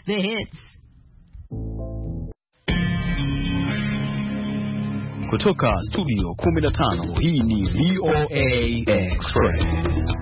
The Hits. Kutoka studio 15, hii ni VOA Express.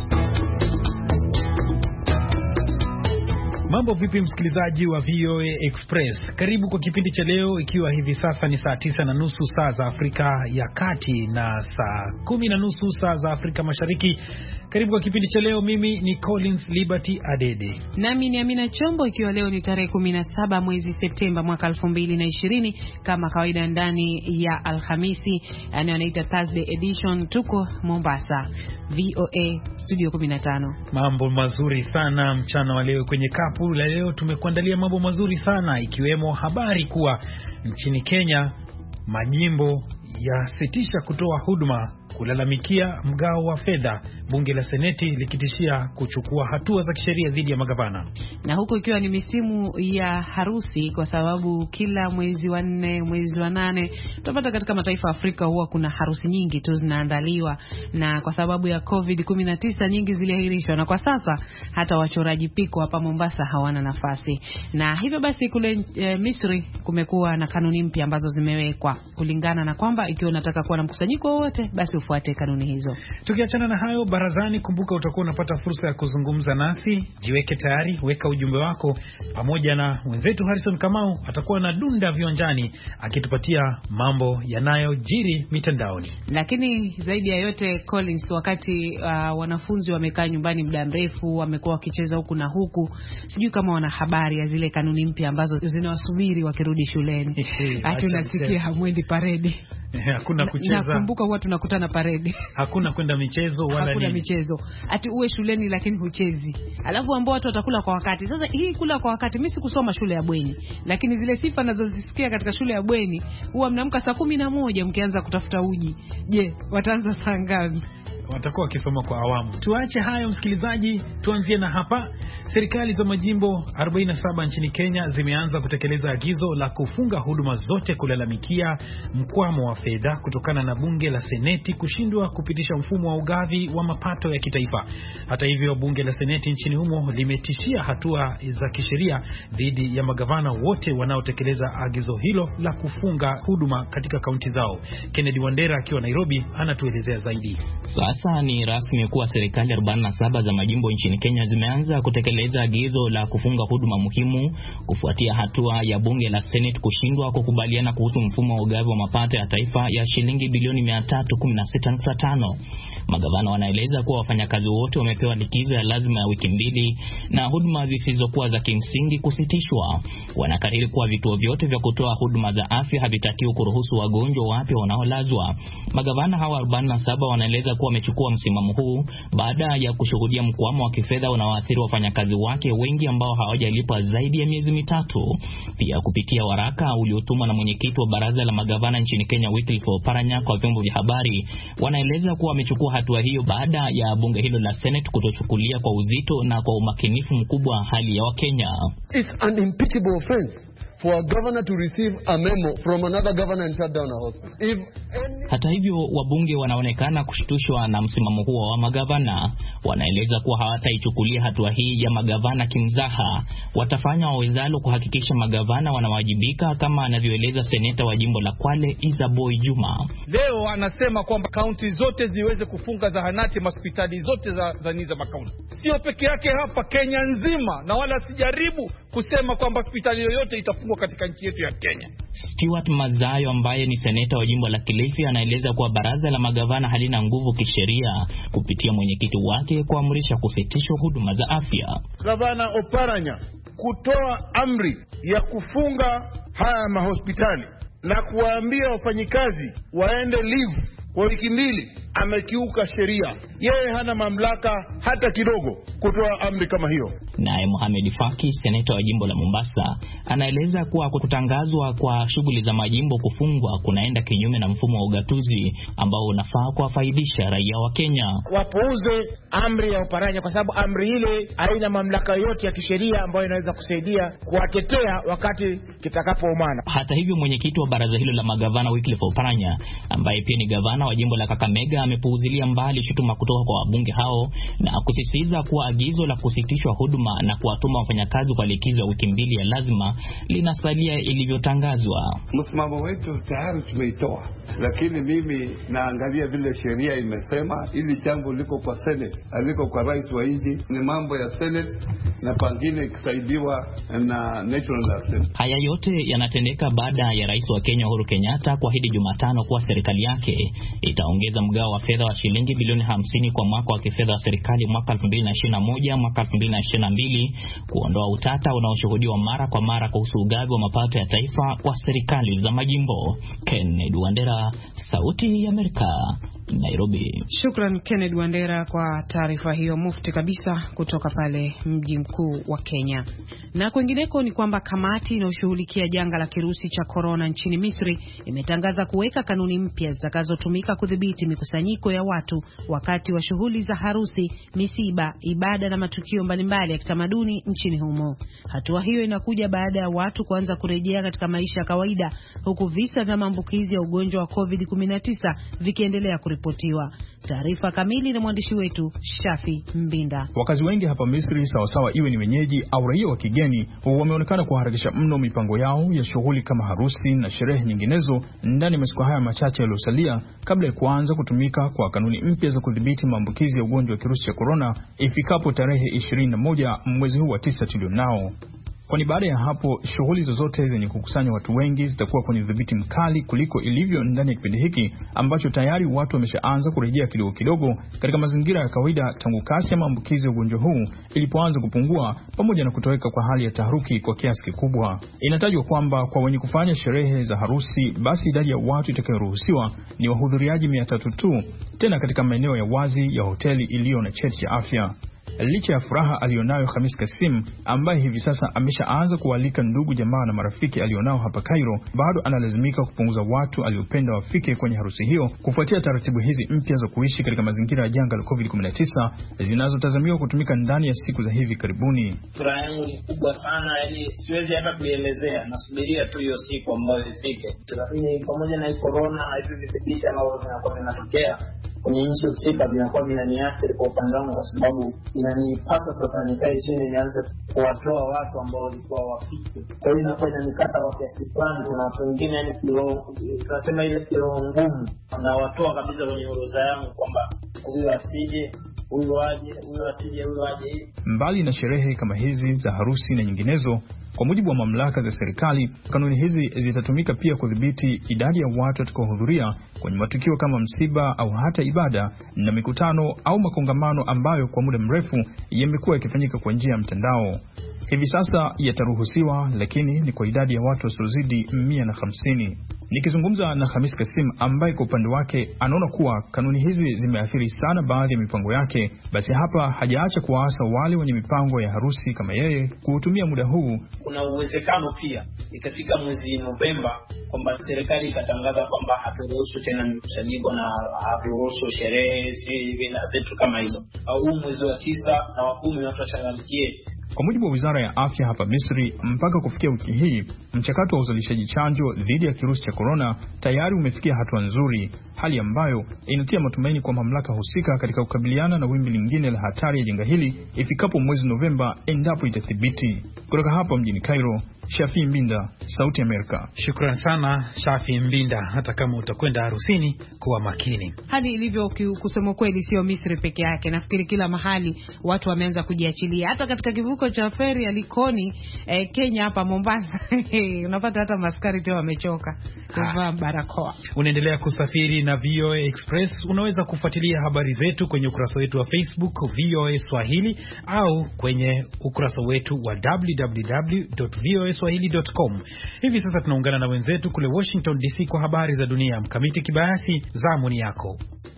Mambo vipi msikilizaji wa VOA Express? Karibu kwa kipindi cha leo, ikiwa hivi sasa ni saa 9:30 saa za Afrika ya Kati na saa 10:30 saa za Afrika Mashariki. Karibu kwa kipindi cha leo, mimi ni Collins Liberty Adede. Nami ni Amina Chombo, ikiwa leo ni tarehe 17 mwezi Septemba mwaka 2020, kama kawaida ndani ya Alhamisi, yani wanaita Thursday edition, tuko Mombasa. VOA Studio 15. Mambo mazuri sana mchana wa leo. Kwenye kapu la leo tumekuandalia mambo mazuri sana, ikiwemo habari kuwa nchini Kenya majimbo yasitisha kutoa huduma kulalamikia mgao wa fedha, bunge la seneti likitishia kuchukua hatua za kisheria dhidi ya magavana. Na huko ikiwa ni misimu ya harusi, kwa sababu kila mwezi wa 4, mwezi wa 8 tutapata katika mataifa ya Afrika huwa kuna harusi nyingi tu zinaandaliwa, na kwa sababu ya COVID-19 nyingi ziliahirishwa, na kwa sasa hata wachoraji piko hapa Mombasa hawana nafasi. Na hivyo basi kule Misri kumekuwa na kanuni mpya ambazo zimewekwa kulingana na kwamba ikiwa unataka kuwa na mkusanyiko wote basi ufuate kanuni hizo. Tukiachana na hayo, barazani, kumbuka utakuwa unapata fursa ya kuzungumza nasi. Jiweke tayari, weka ujumbe wako, pamoja na wenzetu Harrison Kamau atakuwa na dunda viwanjani akitupatia mambo yanayojiri mitandaoni. Lakini zaidi ya yote Collins, wakati wanafunzi wamekaa nyumbani muda mrefu, wamekuwa wakicheza huku na huku, sijui kama wana habari ya zile kanuni mpya ambazo zinawasubiri wakirudi shuleni. Hata unasikia hamwendi paredi. Hakuna kucheza. Nakumbuka huwa tunakutana paredi. Hakuna kwenda michezo wala hakuna michezo. Ati uwe shuleni lakini huchezi. Alafu ambao watu watakula kwa wakati. Sasa hii kula kwa wakati, mimi sikusoma shule ya bweni, lakini zile sifa nazozisikia katika shule ya bweni, huwa mnaamka saa 11 mkianza kutafuta uji. Je, wataanza saa ngapi? Watakuwa wakisoma kwa awamu. Tuache hayo msikilizaji, tuanzie na hapa. Serikali za majimbo 47 nchini Kenya zimeanza kutekeleza agizo la kufunga huduma zote kulalamikia mkwamo wa fedha kutokana na bunge la seneti kushindwa kupitisha mfumo wa ugavi wa mapato ya kitaifa. Hata hivyo, bunge la seneti nchini humo limetishia hatua za kisheria dhidi ya magavana wote wanaotekeleza agizo hilo la kufunga huduma katika kaunti zao. Kennedy Wandera akiwa Nairobi anatuelezea zaidi. Sasa ni rasmi kuwa serikali 47 za majimbo nchini Kenya zimeanza kutekeleza agizo la kufunga huduma muhimu kufuatia hatua ya bunge la Senate kushindwa kukubaliana kuhusu mfumo wa ugavi wa mapato ya taifa ya shilingi bilioni 316.5. Magavana wanaeleza kuwa wafanyakazi wote wamepewa likizo ya lazima ya wiki 2 na huduma zisizokuwa za kimsingi kusitishwa. Wanakariri kuwa vituo vyote vya kutoa huduma za afya havitakiwi kuruhusu wagonjwa wapya wanaolazwa. Magavana hawa 47 wanaeleza kuwa wamechukua msimamo huu baada ya kushuhudia mkwamo wa kifedha unaoathiri wafanyakazi wake wengi ambao hawajalipwa zaidi ya miezi 3. Pia kupitia waraka uliotumwa na mwenyekiti wa baraza la magavana nchini Kenya Wycliffe Oparanya kwa vyombo vya habari, wanaeleza kuwa wamechukua hatua hiyo baada ya bunge hilo la Senate kutochukulia kwa uzito na kwa umakinifu mkubwa hali ya Wakenya. It's an impeachable offense for a governor to receive a memo from another governor and shut down a hospital. Hata hivyo, wabunge wanaonekana kushtushwa na msimamo huo wa magavana. Wanaeleza kuwa hawataichukulia hatua hii ya magavana kimzaha. Watafanya wawezalo kuhakikisha magavana wanawajibika, kama anavyoeleza seneta wa jimbo la Kwale Isaboy Juma. Leo anasema kwamba kaunti zote ziweze kufunga zahanati, hospitali zote za makaunti. Sio peke yake hapa, Kenya nzima, na wala sijaribu kusema kwamba hospitali yoyote itafungwa katika nchi yetu ya Kenya. Stuart Mazayo ambaye ni seneta wa jimbo la Kilifi anaeleza kuwa baraza la magavana halina nguvu kisheria kupitia mwenyekiti wake kuamrisha kusitishwa huduma za afya. Gavana Oparanya kutoa amri ya kufunga haya mahospitali na kuwaambia wafanyikazi waende leave kwa wiki 2, amekiuka sheria. Yeye hana mamlaka hata kidogo kutoa amri kama hiyo. Naye Mohamed Faki, seneta wa jimbo la Mombasa, anaeleza kuwa kutangazwa kwa shughuli za majimbo kufungwa kunaenda kinyume na mfumo wa ugatuzi ambao unafaa kuwafaidisha raia wa Kenya. Wapuuze amri ya Oparanya kwa sababu amri ile haina mamlaka yote ya kisheria ambayo inaweza kusaidia kuwatetea wakati kitakapoumana. Hata hivyo, mwenyekiti wa baraza hilo la magavana Wycliffe Oparanya, ambaye pia ni gavana wa jimbo la Kakamega, pia amepuuzilia mbali shutuma kutoka kwa wabunge hao na kusisitiza kuwa agizo la kusitishwa huduma na kuwatuma wafanyakazi kwa likizo ya wiki mbili ya lazima linasalia ilivyotangazwa. Msimamo wetu tayari tumeitoa, lakini mimi naangalia vile sheria imesema. Ili jambo liko kwa Senate, aliko kwa rais wa nchi, ni mambo ya Senate na pangine ikisaidiwa na National Assembly. Haya yote yanatendeka baada ya rais wa Kenya Uhuru Kenyatta kuahidi Jumatano kuwa serikali yake itaongeza mgao wa fedha wa shilingi bilioni 50 kwa mwaka wa kifedha wa serikali mwaka 2021 mwaka 2022 kuondoa utata unaoshuhudiwa mara kwa mara kuhusu ugavi wa mapato ya taifa kwa serikali za majimbo. Kennedy Wandera, Sauti ya Amerika, Nairobi. Shukran Kennedy Wandera kwa taarifa hiyo mufti kabisa kutoka pale mji mkuu wa Kenya. Na kwingineko ni kwamba kamati inayoshughulikia janga la kirusi cha corona nchini Misri imetangaza kuweka kanuni mpya zitakazotumika kudhibiti mikusanyiko ya watu wakati wa shughuli za harusi, misiba, ibada na matukio mbalimbali ya kitamaduni nchini humo. Hatua hiyo inakuja baada ya watu kuanza kurejea katika maisha ya kawaida, huku visa vya maambukizi ya ugonjwa wa COVID-19 vikiendelea kuripotiwa. Taarifa kamili na mwandishi wetu Shafi Mbinda. Wakazi wengi hapa Misri, sawasawa iwe ni wenyeji au raia wa kigeni, wameonekana kuharakisha mno mipango yao ya shughuli kama harusi na sherehe nyinginezo ndani ya masiku haya machache yaliyosalia kabla ya kuanza kutumika kwa kanuni mpya za kudhibiti maambukizi ya ugonjwa wa kirusi cha corona ifikapo tarehe 21 mwezi huu wa 9 tulionao. Kwani baada ya hapo shughuli zozote zenye kukusanya watu wengi zitakuwa kwenye udhibiti mkali kuliko ilivyo ndani ya kipindi hiki ambacho tayari watu wameshaanza kurejea kidogo kidogo katika mazingira ya kawaida tangu kasi ya maambukizi ya ugonjwa huu ilipoanza kupungua pamoja na kutoweka kwa hali ya taharuki kwa kiasi kikubwa. Inatajwa kwamba kwa wenye kufanya sherehe za harusi, basi idadi ya watu itakayoruhusiwa ni wahudhuriaji 300 tu, tena katika maeneo ya wazi ya hoteli iliyo na cheti cha afya. Licha ya furaha alionayo Khamis Kasim ambaye hivi sasa ameshaanza kualika ndugu jamaa na marafiki alionao hapa Cairo, bado analazimika kupunguza watu aliopenda wafike kwenye harusi hiyo kufuatia taratibu hizi mpya za kuishi katika mazingira ya janga la COVID-19 zinazotazamiwa kutumika ndani ya siku za hivi karibuni. Furaha yangu ni kubwa sana, yani siwezi hata kuelezea. Nasubiria tu hiyo siku ambayo ifike. Lakini pamoja na corona na hivi vipi ambavyo vinakuwa vinatokea kwenye nchi husika vinakuwa vinaniathiri kwa upande wangu, kwa sababu inanipasa sasa nikae chini nianze kuwatoa watu ambao walikuwa wafiki. Kwa hiyo inakuwa inanikata kwa kiasi fulani. Kuna watu wengine yani tunasema ile kilo ngumu, na watoa kabisa kwenye orodha yangu kwamba huyu asije, huyu aje, huyu asije, huyu aje. Mbali na sherehe kama hizi za harusi na nyinginezo, kwa mujibu wa mamlaka za serikali, kanuni hizi zitatumika pia kudhibiti idadi ya watu watakaohudhuria kwenye matukio kama msiba au hata ibada na mikutano au makongamano ambayo kwa muda mrefu yamekuwa yakifanyika kwa njia ya mtandao. Hivi sasa yataruhusiwa, lakini ni kwa idadi ya watu wasiozidi 150. Nikizungumza na Khamis Kasim ambaye kwa upande wake anaona kuwa kanuni hizi zimeathiri sana baadhi ya mipango yake, basi hapa hajaacha kuwaasa wale wenye mipango ya harusi kama yeye kuutumia muda huu. Kuna uwezekano pia ikafika mwezi Novemba kwamba serikali ikatangaza kwamba haturuhusu tena mikusanyiko na haturuhusu sherehe hivi na vitu kama hizo, au mwezi wa 9 na wa 10 watu wachangamkie. Kwa mujibu wa Wizara ya Afya hapa Misri, mpaka kufikia wiki hii, mchakato wa uzalishaji chanjo dhidi ya kirusi cha corona tayari umefikia hatua nzuri, hali ambayo inatia matumaini kwa mamlaka husika katika kukabiliana na wimbi lingine la hatari ya janga hili ifikapo mwezi Novemba endapo itathibiti. Kutoka hapa mjini Cairo, Shafi Mbinda, Sauti ya Amerika. Shukran sana Shafi Mbinda. Hata kama utakwenda harusini, kuwa makini. Hali ilivyo kusema kweli sio Misri peke yake. Nafikiri kila mahali watu wameanza kujiachilia. Hata katika kivuko cha feri ya Likoni Kenya hapa Mombasa unapata hata maskari pia wamechoka kuvaa barakoa. Unaendelea kusafiri na VOA Express. Unaweza kufuatilia habari zetu kwenye ukurasa wetu wa Facebook VOA Swahili au kwenye ukurasa wetu wa www.voaswahili.com. Hivi sasa tunaungana na wenzetu kule Washington DC kwa habari za dunia. Mkamiti Kibayasi, zamu ni yako.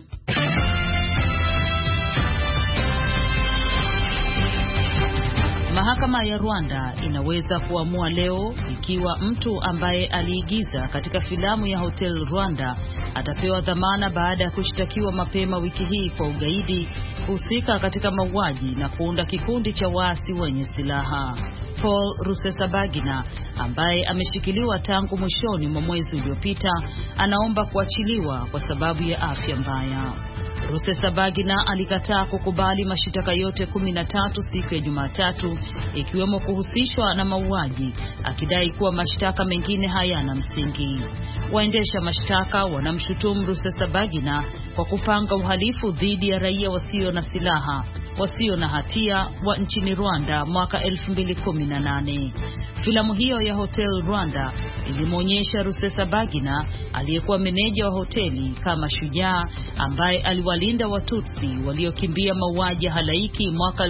Mahakama ya Rwanda inaweza kuamua leo ikiwa mtu ambaye aliigiza katika filamu ya Hotel Rwanda atapewa dhamana baada ya kushtakiwa mapema wiki hii kwa ugaidi, husika katika mauaji na kuunda kikundi cha waasi wenye silaha. Paul Rusesabagina ambaye ameshikiliwa tangu mwishoni mwa mwezi uliopita anaomba kuachiliwa kwa sababu ya afya mbaya. Rusesabagina alikataa kukubali mashitaka yote 13 siku ya Jumatatu, ikiwemo kuhusishwa na mauaji, akidai kuwa mashtaka mengine hayana msingi. Waendesha mashtaka wanamshutumu Rusesabagina kwa kupanga uhalifu dhidi ya raia wasio na silaha, wasio na hatia wa nchini Rwanda mwaka 2018. Filamu hiyo ya Hotel Rwanda ilimwonyesha Rusesabagina aliyekuwa meneja wa hoteli kama shujaa ambaye aliwalinda Watutsi waliokimbia mauaji halaiki mwaka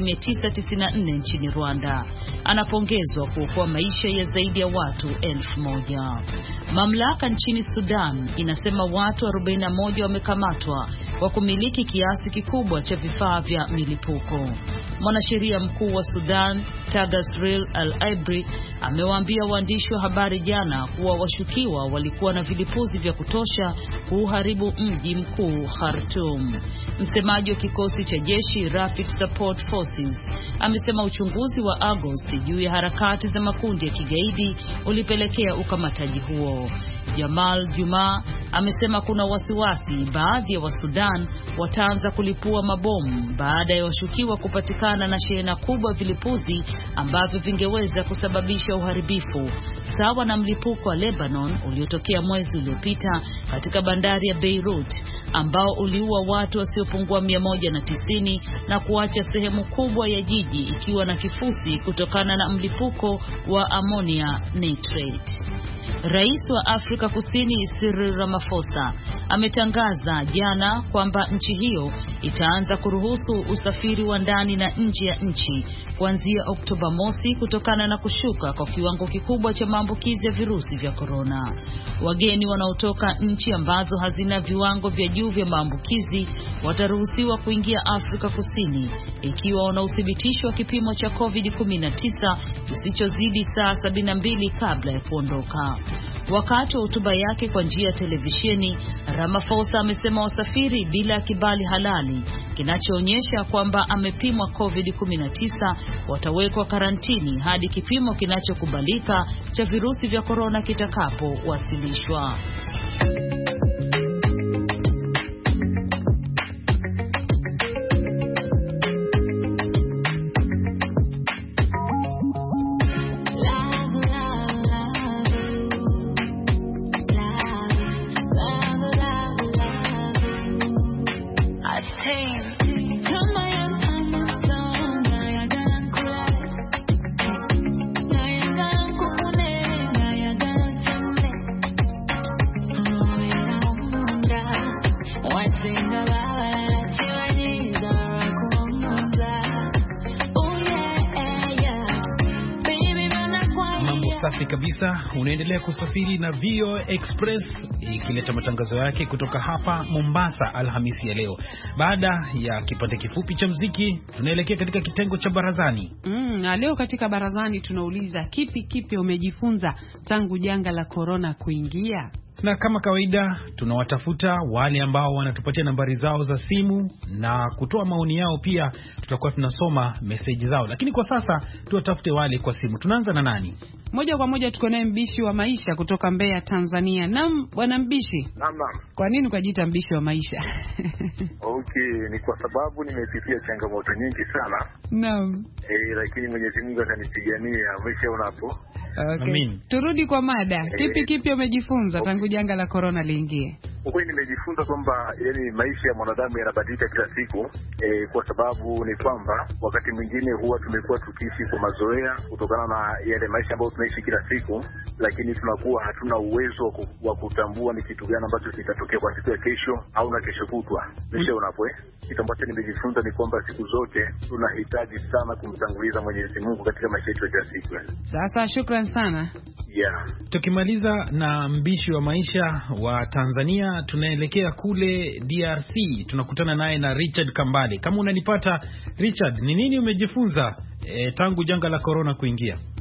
1994 nchini Rwanda. Anapongezwa kuokoa maisha ya zaidi ya watu 1000. Mamlaka nchini Sudan inasema watu 41 wamekamatwa kwa kumiliki kiasi kikubwa cha vifaa vya milipuko. Mwanasheria mkuu wa Sudan, Tagasril Al-Ibri, amewaambia waandishi wa habari jana kuwa washukiwa walikuwa na vilipuzi vya kutosha kuharibu mji mkuu Khartoum. Msemaji wa kikosi cha jeshi Rapid Support Forces amesema uchunguzi wa Agosti juu ya harakati za makundi ya kigaidi ulipelekea ukamataji huo. Jamal Juma amesema kuna wasiwasi baadhi ya Wasudan wataanza kulipua mabomu baada ya washukiwa kupatikana na shehena kubwa vilipuzi ambavyo vingeweza kusababisha uharibifu sawa na mlipuko wa Lebanon uliotokea mwezi uliopita katika bandari ya Beirut ambao uliua watu wasiopungua 190 na kuacha sehemu kubwa ya jiji ikiwa na kifusi kutokana na mlipuko wa ammonia nitrate. Rais wa Afrika Kusini Cyril Ramaphosa ametangaza jana kwamba nchi hiyo itaanza kuruhusu usafiri wa ndani na nje ya nchi kuanzia Oktoba mosi kutokana na kushuka kwa kiwango kikubwa cha maambukizi ya virusi vya korona. Wageni wanaotoka nchi ambazo hazina viwango vya juu vya maambukizi wataruhusiwa kuingia Afrika Kusini ikiwa wana uthibitisho wa kipimo cha COVID-19 kisichozidi saa 72 kabla ya kuondoka. Wakati wa hotuba yake kwa njia ya televisheni, Ramaphosa amesema wasafiri bila kibali halali kinachoonyesha kwamba amepimwa COVID-19 watawekwa karantini hadi kipimo kinachokubalika cha virusi vya korona kitakapowasilishwa. Safi kabisa, unaendelea kusafiri na VOA Express ikileta matangazo yake kutoka hapa Mombasa Alhamisi ya leo. Baada ya kipande kifupi cha muziki, tunaelekea katika kitengo cha barazani. Na leo katika barazani tunauliza kipi umejifunza tangu janga la corona kuingia? Na kama kawaida tunawatafuta wale ambao wanatupatia nambari zao za simu na kutoa maoni yao, pia tutakuwa tunasoma message zao. Lakini kwa sasa tuwatafute wale kwa simu. Tunaanza na nani? Moja kwa moja tuko naye Mbishi wa Maisha kutoka Mbeya, Tanzania. Naam, bwana Mbishi. Naam. Kwa nini ukajiita Mbishi wa Maisha? Okay, ni kwa sababu nimepitia changamoto nyingi sana. Naam. Lakini Mwenyezi Mungu akanipigania, maisha unapo. Okay. Amin. Turudi kwa mada. Kipi umejifunza tangu janga la corona liingie? Kweli nimejifunza kwamba yani maisha ya mwanadamu yanabadilika kila siku, kwa sababu ni kwamba wakati mwingine huwa tumekuwa tukiishi kwa mazoea kutokana na yale maisha ambayo tunaishi kila siku, lakini tunakuwa hatuna uwezo wa kutambua ni kitu gani ambacho kitatokea kwa siku ya kesho au na kesho kutwa. Maisha unapo kitu ambacho nimejifunza ni kwamba siku zote tunahitaji sana kumtanguliza Mwenyezi Mungu katika maisha yetu ya kila siku. Sasa shukrani sana. Yeah. Tukimaliza na Mbishi wa Maisha wa Tanzania, tunaelekea kule DRC. Tunakutana naye na Richard Kambale. Kama unanipata Richard, ni nini umejifunza tangu janga la corona kuingia?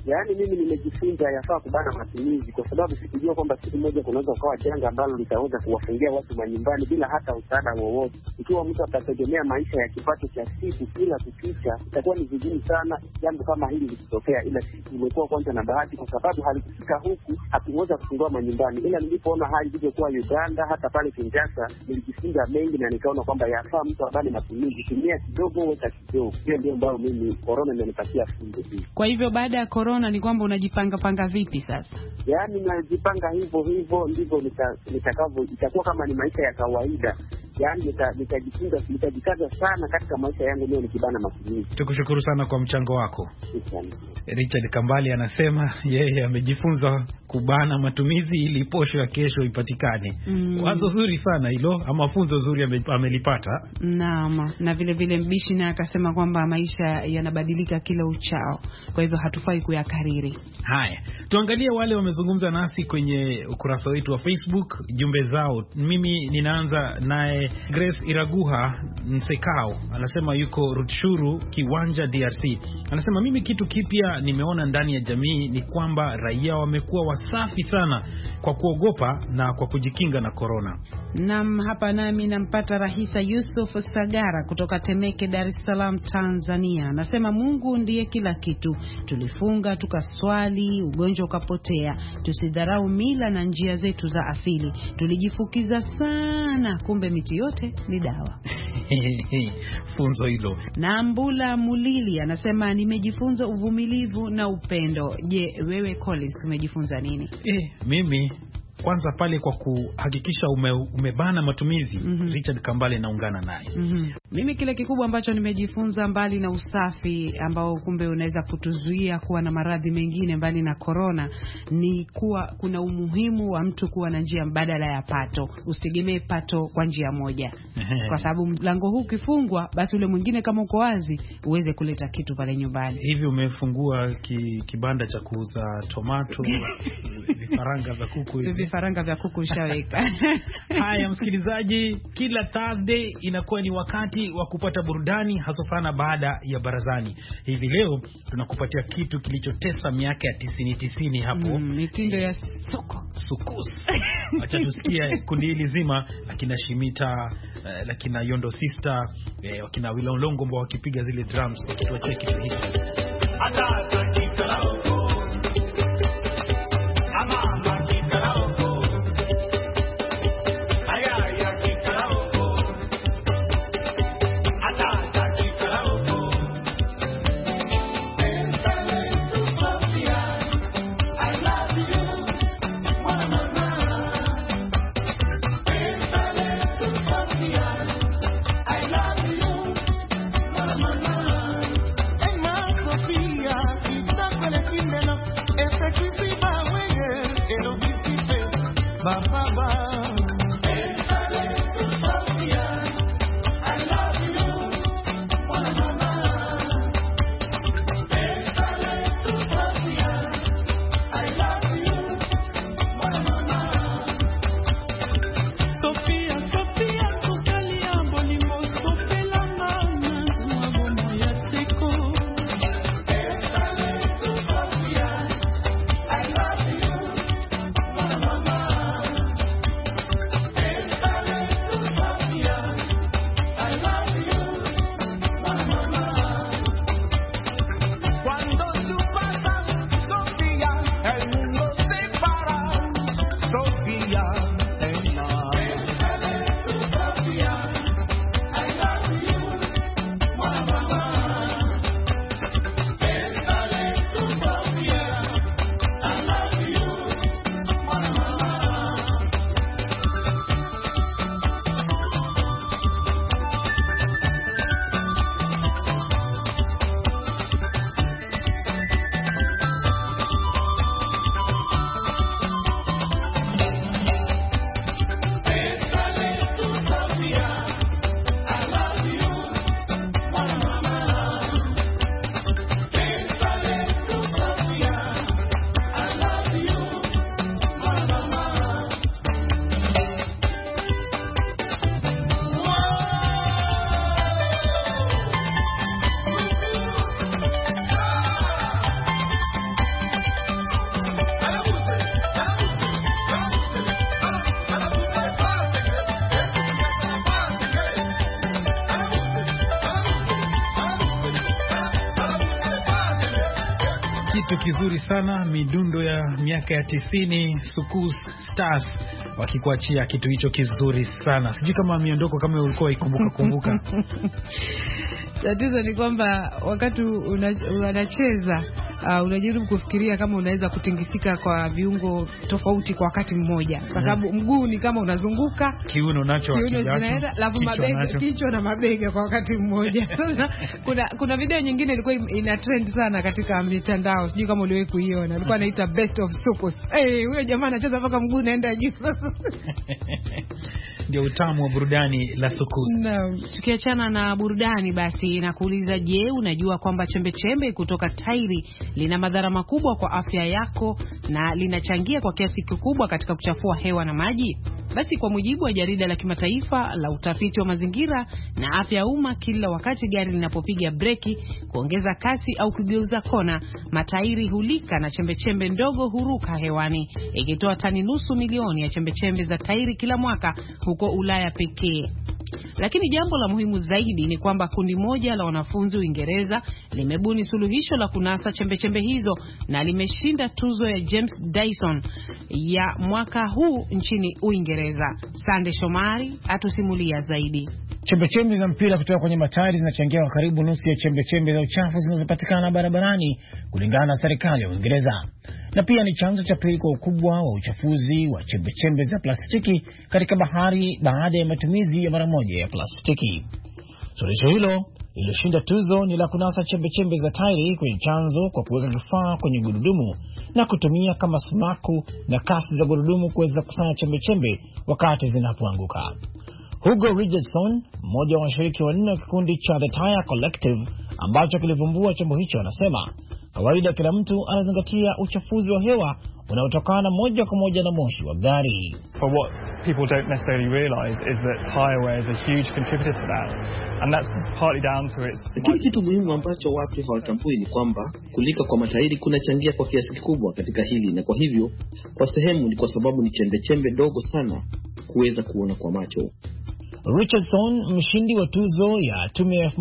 Yaani mimi nimejifunza yafaa kubana matumizi, kwa sababu sikujua kwamba siku moja kunaweza kuwa janga ambalo litaweza kuwafungia watu manyumbani bila hata msaada wowote. Ikiwa mtu atategemea maisha ya kipato cha siku kila kukicha, itakuwa ni vigumu sana jambo kama hili likitokea. Ila sisi tumekuwa kwanza na bahati, kwa sababu halikufika huku hatuweza kufungua manyumbani. Ila nilipoona hali ilivyokuwa Uganda, hata pale Kinshasa, nilijifunza mengi na nikaona kwamba yafaa mtu abane matumizi, tumia kidogo weka kidogo. Hiyo ndio ambayo mimi corona imenipatia funzo hii. Kwa hivyo baada ya corona ni kwamba unajipanga vipi sasa? Yaani najipanga hivyo ndivyo nitakavyo, itakuwa kama ni maisha ya kawaida. Yaani nitajifunza, nitajikaza sana katika maisha yangu leo nikibana matumizi. Tukushukuru sana kwa mchango wako. Richard Kambale anasema yeye amejifunza kubana matumizi ili posho ya kesho ipatikane. Wazo zuri sana hilo, ama funzo zuri amelipata. Naam, na vile vile Mbishi na akasema kwamba maisha yanabadilika kila uchao, kwa hivyo hatufai kuyakariri. Haya, tuangalie wale wamezungumza nasi kwenye ukurasa wetu wa Facebook, jumbe zao. Mimi ninaanza naye Grace Iraguha Nsekao, anasema yuko Rutshuru Kiwanja DRC. Anasema mimi kitu kipya nimeona ndani ya jamii ni kwamba raia wamekuwa wasafi sana kwa kuogopa na kwa kujikinga na corona. Naam, hapa nami nampata Rahisa Yusuf Sagara kutoka Temeke, Dar es Salaam, Tanzania. Anasema Mungu ndiye kila kitu. Tulifunga tukaswali, ugonjwa ukapotea. Tusidharau mila na njia zetu za asili. Tulijifukiza sana, kumbe miti yote ni dawa. Funzo hilo. Na Mbula Mulili anasema nimejifunza uvumilivu na upendo. Je, wewe Collins umejifunza nini? Mimi kwanza pale kwa kuhakikisha umebana matumizi. Richard Kambale naungana naye. Mimi kile kikubwa ambacho nimejifunza, mbali na usafi ambao kumbe unaweza kutuzuia kuwa na maradhi mengine mbali na corona, ni kuwa kuna umuhimu wa mtu kuwa na njia mbadala ya pato. Usitegemee pato kwa njia moja. Kwa sababu mlango huu ukifungwa, basi ule mwingine kama uko wazi uweze kuleta kitu pale nyumbani. Hivi umefungua kibanda cha kuuza tomato, vifaranga za kuku hivi? Vifaranga vya kuku ushaweka. Haya msikilizaji, kila Thursday inakuwa ni wakati wa kupata burudani, hasa sana baada ya barazani. Hivi leo tunakupatia kitu kilichotesa miaka ya 90 hapo. Mitindo ya sukus. Acha tusikie kundi hili zima, akina Shimita, lakina Yondo Sister, wakina Wilolongo ambao wakipiga zile drums, wakituachia kitu hiki. kizuri sana, midundo ya miaka ya 90, Sukus Stars wakikuachia kitu hicho kizuri sana. Sijui kama miondoko kama ulikuwa ikumbuka. Tatizo ni kwamba wakati unacheza unajaribu kufikiria kama unaweza kutingizika kwa viungo tofauti kwa wakati mmoja, kwa sababu mguu ni kama unazunguka, kiuno nacho kinaenda, alafu mabega, kichwa na mabega kwa wakati mmoja. Kuna video nyingine ilikuwa ina trend sana katika mitandao, sijui kama uliwahi kuiona, ilikuwa inaitwa Best of Sukus. Huyo jamaa anacheza mpaka mguu unaenda juu. Ndio utamu wa burudani la Sukus. Naam, tukiachana na burudani basi nakuuliza, je, unajua kwamba chembe kutoka tairi lina madhara makubwa kwa afya yako na linachangia kwa kiasi kikubwa katika kuchafua hewa na maji? Basi kwa mujibu wa jarida la kimataifa la utafiti wa mazingira na afya ya umma, kila wakati gari linapopiga breki, kuongeza kasi au kugeuza kona, matairi hulika na chembe ndogo huruka hewani, ikitoa tani nusu milioni ya chembe za tairi kila mwaka huko Ulaya pekee. Lakini jambo la muhimu zaidi ni kwamba kundi moja la wanafunzi Uingereza limebuni suluhisho la kunasa chembe hizo na limeshinda tuzo ya James Dyson ya mwaka huu nchini Uingereza. Sande Shomari atusimulia zaidi. Chembe za mpira kutoka kwenye matairi zinachangia kwa karibu nusu ya chembe za uchafu zinazopatikana barabarani kulingana na serikali ya Uingereza. Na pia ni chanzo cha pili kwa ukubwa wa uchafuzi wa chembe za plastiki katika bahari baada ya matumizi ya mara moja ya plastiki. Suluhisho hilo lililoshinda tuzo ni la kunasa chembe za tairi kwenye chanzo kwa kuweka kifaa kwenye gurudumu na kutumia kama sumaku na kasi za gurudumu kuweza kusanya chembe wakati zinapoanguka. Hugo Richardson, mmoja wa washiriki wanne wa kikundi cha The Tire Collective ambacho kilivumbua chombo hicho, anasema kawaida kila mtu anazingatia uchafuzi wa hewa unaotokana moja kwa moja na moshi wa gari. For what people don't necessarily realize is that tire wear is a huge contributor to that, and that's partly down to its. Lakini kitu muhimu ambacho watu hawatambui ni kwamba kulika kwa matairi kunachangia kwa kiasi kikubwa katika hili, na kwa hivyo kwa sehemu ni kwa sababu ni chembe ndogo sana kuweza kuona kwa macho. Richardson, mshindi wa tuzo ya tume ya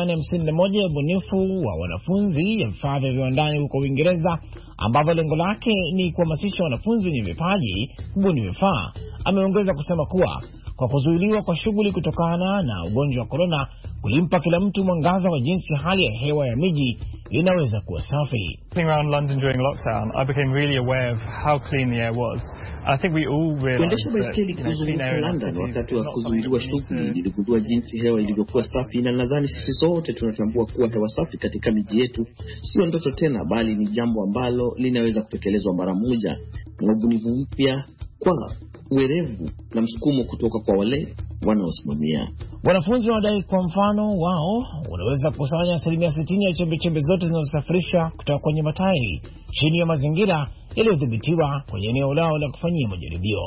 1851 ya ubunifu wa wanafunzi ya vifaa vya viwandani huko Uingereza, ambapo lengo lake ni kuhamasisha wanafunzi wenye vipaji kubuni vifaa, ameongeza kusema kuwa kwa kuzuiliwa kwa shughuli kutokana na ugonjwa wa corona kulimpa kila mtu mwangaza wa jinsi hali ya hewa ya miji inaweza kuwa safi. Around London during lockdown, I became really aware of how clean the air was. I think we all realized kuendesha baiskeli kuzunguka London wakati wa kuzuiliwa shughuli niligundua jinsi hewa ilivyokuwa safi, na nadhani sisi sote tunatambua kuwa hewa safi katika miji yetu sio ndoto tena, bali ni jambo ambalo linaweza kutekelezwa mara moja, na ubunifu mpya kwa uwerevu na msukumo kutoka kwa wale wanaosimamia. Wanafunzi wanadai kwa mfano wao unaweza kukusanya 60% ya chembe zote zinazosafirisha kutoka kwenye matairi chini ya mazingira yaliyodhibitiwa kwenye eneo lao la kufanyia majaribio,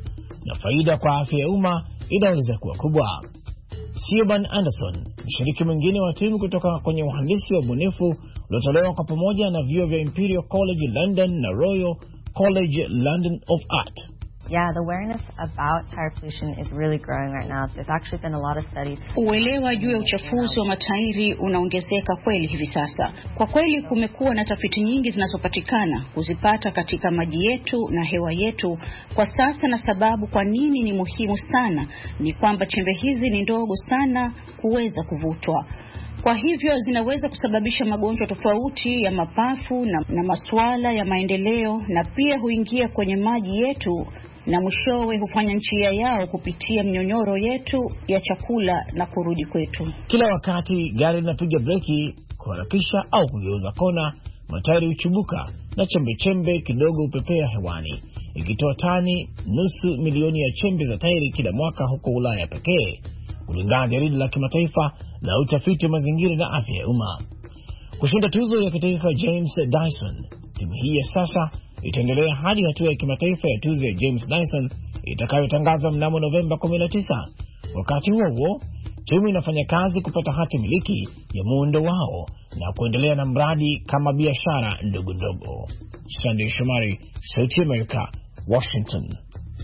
na faida kwa afya ya umma inaweza kuwa kubwa. Siobhan Anderson, mshiriki mwingine wa timu kutoka kwenye uhandisi wa ubunifu uliotolewa kwa pamoja na vyuo vya Imperial College London na Royal College London of Art. Yeah, the awareness about tire pollution is really growing right now. There's actually been a lot of studies. Uelewa juu ya uchafuzi wa matairi unaongezeka kweli hivi sasa. Kwa kweli kumekuwa na tafiti nyingi zinazopatikana kuzipata katika maji yetu na hewa yetu kwa sasa, na sababu kwa nini ni muhimu sana ni kwamba chembe hizi ni ndogo sana kuweza kuvutwa. Kwa hivyo zinaweza kusababisha magonjwa tofauti ya mapafu na masuala ya maendeleo, na pia huingia kwenye maji yetu na mwishowe hufanya njia yao kupitia mnyonyoro yetu ya chakula na kurudi kwetu. Kila wakati gari linapiga breki kuharakisha au kugeuza kona, matairi huchubuka na chembe kidogo upepea hewani, ikitoa tani nusu milioni ya chembe za tairi kila mwaka huko Ulaya pekee, kulingana na jarida la kimataifa la utafiti wa mazingira na afya ya umma. Kushinda tuzo ya kitaifa James Dyson, timu hii ya sasa itaendelea hadi hatua ya kimataifa ya tuzo ya James Dyson itakayotangazwa mnamo Novemba 19. Wakati huo timu inafanya kazi kupata hati miliki ya muundo wao na kuendelea na mradi kama biashara ndogo. Sandy Shomari, Sauti ya Amerika, Washington.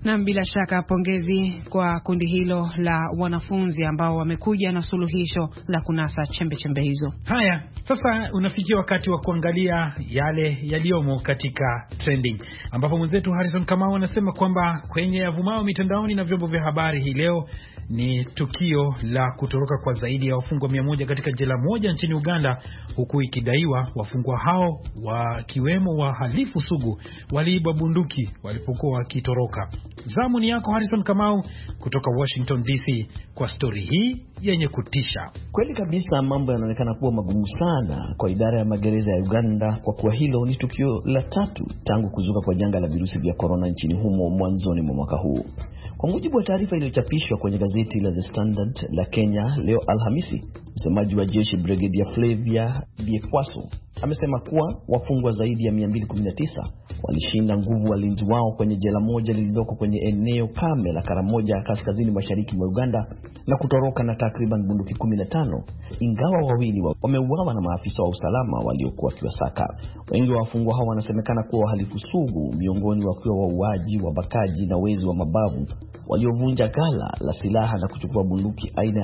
Na bila shaka pongezi kwa kundi hilo la wanafunzi ambao wamekuja na suluhisho la kunasa chembe hizo. Haya, sasa unafikia wakati wa kuangalia yale yaliyomo katika trending, ambapo mwenzetu Harrison Kamau anasema kwamba kwenye yavumao mitandaoni na vyombo vya habari hii leo ni tukio la kutoroka kwa zaidi ya wafungwa 100 katika jela moja nchini Uganda, huku ikidaiwa wafungwa hao wakiwemo wahalifu sugu waliiba bunduki walipokuwa wakitoroka. Zamu ni yako Harrison Kamau kutoka Washington DC kwa story hii yenye kutisha. Kweli kabisa, mambo yanaonekana kuwa magumu sana kwa idara ya magereza ya Uganda, kwa kuwa hilo ni tukio la 3 tangu kuzuka kwa janga la virusi vya corona nchini humo mwanzoni mwa mwaka huu. Kwa mujibu wa taarifa iliyochapishwa kwenye gazeti la The Standard la Kenya leo Alhamisi, msemaji wa jeshi Brigadier Flavia Biekwaso amesema kuwa wafungwa zaidi ya 219 walishinda nguvu walinzi wao kwenye jela moja lililoko kwenye eneo kame la Karamoja kaskazini mashariki mwa Uganda na kutoroka na takriban bunduki 15, ingawa wawili wameuawa na maafisa wa usalama waliokuwa wakiwasaka. Wengi wa wafungwa hao wanasemekana kuwa wahalifu sugu, miongoni wakiwa wauaji, wabakaji na wezi wa mabavu waliovunja ghala la silaha na kuchukua bunduki aina ya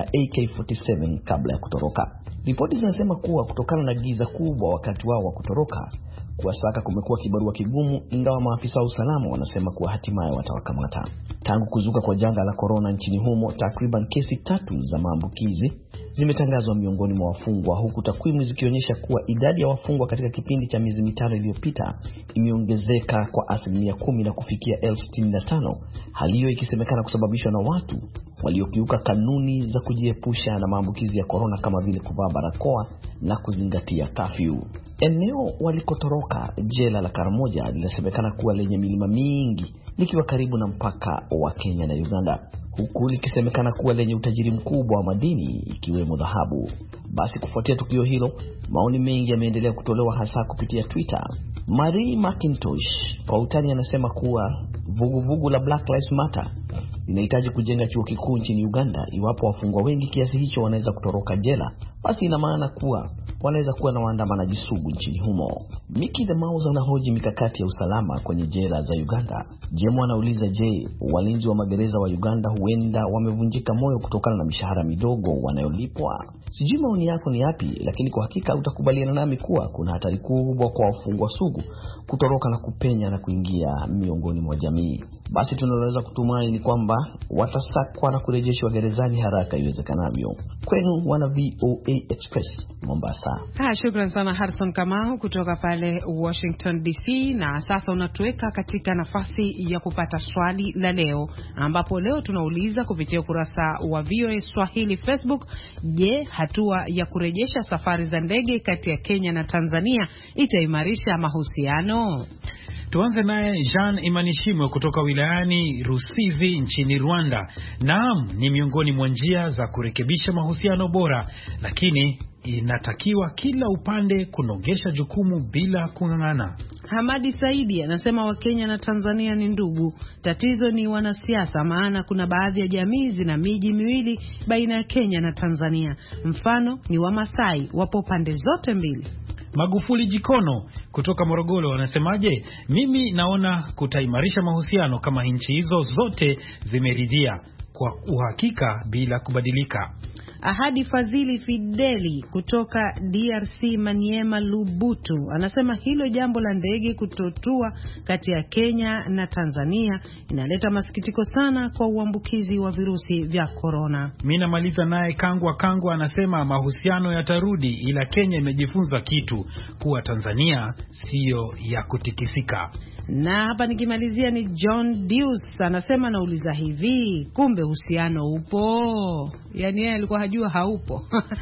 AK-47 kabla ya kutoroka. Ripoti zinasema kuwa kutokana na giza kubwa wakati wao wa kutoroka, kuwasaka kumekuwa kibarua kigumu, ingawa maafisa wa usalama wanasema kuwa hatimaye watawakamata. Tangu kuzuka kwa janga la corona nchini humo, takriban kesi 3 za maambukizi zimetangazwa miongoni mwa wafungwa, huku takwimu zikionyesha kuwa idadi ya wafungwa katika kipindi cha miezi 5 iliyopita imeongezeka kwa 10% na kufikia 65,000, hali hiyo ikisemekana kusababishwa na watu waliokiuka kanuni za kujiepusha na maambukizi ya corona kama vile kuvaa barakoa na kuzingatia curfew. Eneo walikotoroka, jela la Karamoja, linasemekana kuwa lenye milima mingi, likiwa karibu na mpaka wa Kenya na Uganda, huku likisemekana kuwa lenye utajiri mkubwa wa madini ikiwemo dhahabu. Basi kufuatia tukio hilo, maoni mengi yameendelea kutolewa hasa kupitia Twitter. Marie McIntosh kwa utani anasema kuwa vuguvugu la Black Lives Matter linahitaji kujenga chuo kikuu nchini Uganda. Iwapo wafungwa wengi kiasi hicho wanaweza kutoroka jela, basi ina maana kuwa wanaweza kuwa na waandamanaji sugu nchini humo. Mickey the Mouse anahoji mikakati ya usalama kwenye jela za Uganda. Jemo anauliza, je, walinzi wa magereza wa Uganda huenda wamevunjika moyo kutokana na mishahara midogo wanayolipwa? Sijui maoni yako ni yapi, lakini kwa hakika utakubaliana nami kuwa kuna hatari kubwa kwa wafungwa sugu kutoroka na kupenya na kuingia miongoni mwa jamii. Basi tunaweza kutumaini kwamba watasakwa na kurejeshwa gerezani haraka iwezekanavyo. Kwenu wana VOA Express Mombasa. Shukrani sana Harrison Kamau kutoka pale Washington DC. Na sasa unatuweka katika nafasi ya kupata swali la leo, ambapo leo tunauliza kupitia ukurasa wa VOA Swahili Facebook: je, hatua ya kurejesha safari za ndege kati ya Kenya na Tanzania itaimarisha mahusiano? Tuanze naye Jean Imanishimo kutoka wilayani Rusizi nchini Rwanda. Naam, ni miongoni mwa njia za kurekebisha mahusiano bora, lakini inatakiwa kila upande kunogesha jukumu bila kung'ang'ana. Hamadi Saidi anasema Wakenya na Tanzania ni ndugu. Tatizo ni wanasiasa, maana kuna baadhi ya jamii zina miji miwili baina ya Kenya na Tanzania. Mfano ni Wamasai, wapo pande zote mbili. Magufuli Jikono kutoka Morogoro anasemaje? Mimi naona kutaimarisha mahusiano kama nchi hizo zote zimeridhia kwa uhakika bila kubadilika. Ahadi Fadhili Fideli kutoka DRC Maniema Lubutu anasema hilo jambo la ndege kutotua kati ya Kenya na Tanzania inaleta masikitiko sana kwa uambukizi wa virusi vya corona. Mimi namaliza naye Kangwa anasema mahusiano yatarudi, ila Kenya imejifunza kitu kuwa Tanzania sio ya kutikisika. Na hapa nikimalizia ni John Deus anasema, nauliza hivi, kumbe uhusiano upo? Yani yeye alikuwa hajua haupo.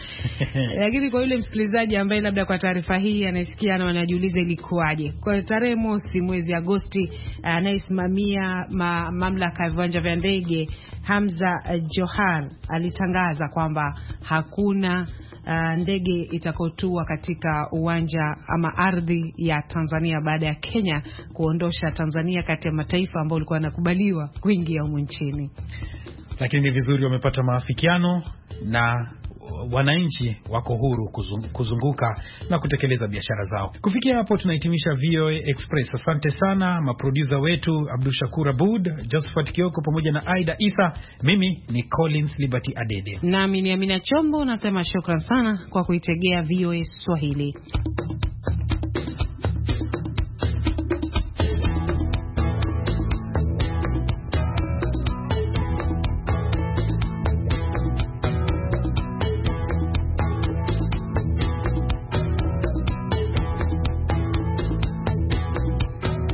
Lakini kwa yule msikilizaji ambaye labda kwa taarifa hii anasikia na anajiuliza ilikuwaje, kwa tarehe 1 mwezi Agosti, anayesimamia mamlaka ya viwanja vya ndege Hamza Johar alitangaza kwamba hakuna ndege itakotua katika uwanja ama ardhi ya Tanzania baada ya Kenya kuondosha Tanzania kati ya mataifa ambayo walikuwa wanakubaliwa kuingia humu nchini. Lakini ni vizuri wamepata maafikiano na wananchi wako huru kuzunguka na kutekeleza biashara zao. Kufikia hapo tunahitimisha VOA Express. Asante sana maproducer wetu Abdul Shakur Abud, Josephat Kioko pamoja na Aida Isa. Mimi ni Collins Liberty Adede. Nami ni Amina Chombo, nasema shukran sana kwa kuitegea VOA Swahili.